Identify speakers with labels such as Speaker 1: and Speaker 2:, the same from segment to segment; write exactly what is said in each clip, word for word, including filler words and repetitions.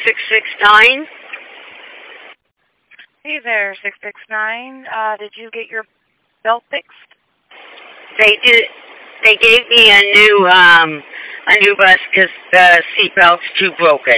Speaker 1: six six nine.
Speaker 2: Hey there, six six nine. Uh, did you get your belt fixed?
Speaker 1: They did. They gave me a new um a new bus because the seatbelt's too broken.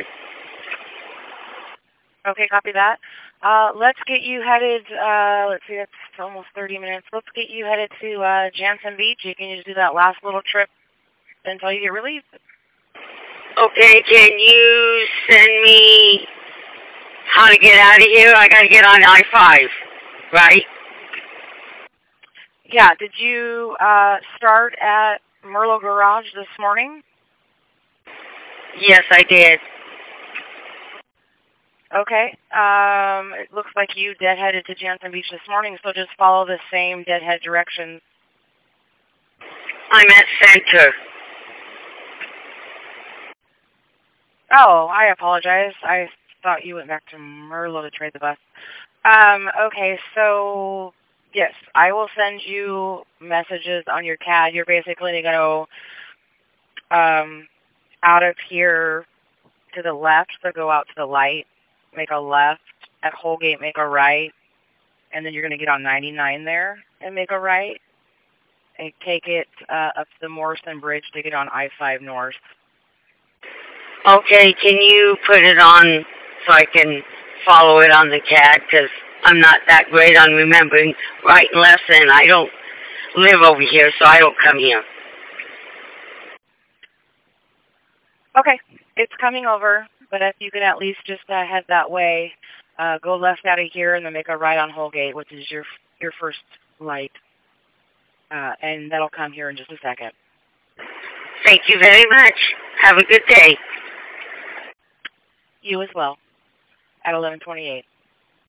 Speaker 2: Okay, copy that. Uh, let's get you headed. Uh, let's see, that's almost thirty minutes. Let's get you headed to uh, Jansen Beach. You can just do that last little trip until you get released.
Speaker 1: Okay, can you send me how to get out of here? I gotta get on I five, right?
Speaker 2: Yeah, did you uh, start at Merlo Garage this morning?
Speaker 1: Yes, I did.
Speaker 2: Okay. Um, it looks like you deadheaded to Jansen Beach this morning, so just follow the same deadhead directions.
Speaker 1: I'm at Center.
Speaker 2: Oh, I apologize. I thought you went back to Merlo to trade the bus. Um, okay, so yes, I will send you messages on your C A D. You're basically going to go um, out of here to the left, so go out to the light, make a left. At Holgate, make a right, and then you're going to get on ninety-nine there and make a right, and take it uh, up to the Morrison Bridge to get on I five North.
Speaker 1: Okay, can you put it on so I can follow it on the C A D? Because I'm not that great on remembering right and left, and I don't live over here, so I don't come here.
Speaker 2: Okay, it's coming over, but if you can at least just uh, head that way, uh, go left out of here and then make a right on Holgate, which is your your first light, uh, and that'll come here in just a second.
Speaker 1: Thank you very much. Have a good day.
Speaker 2: You as well, at eleven twenty-eight.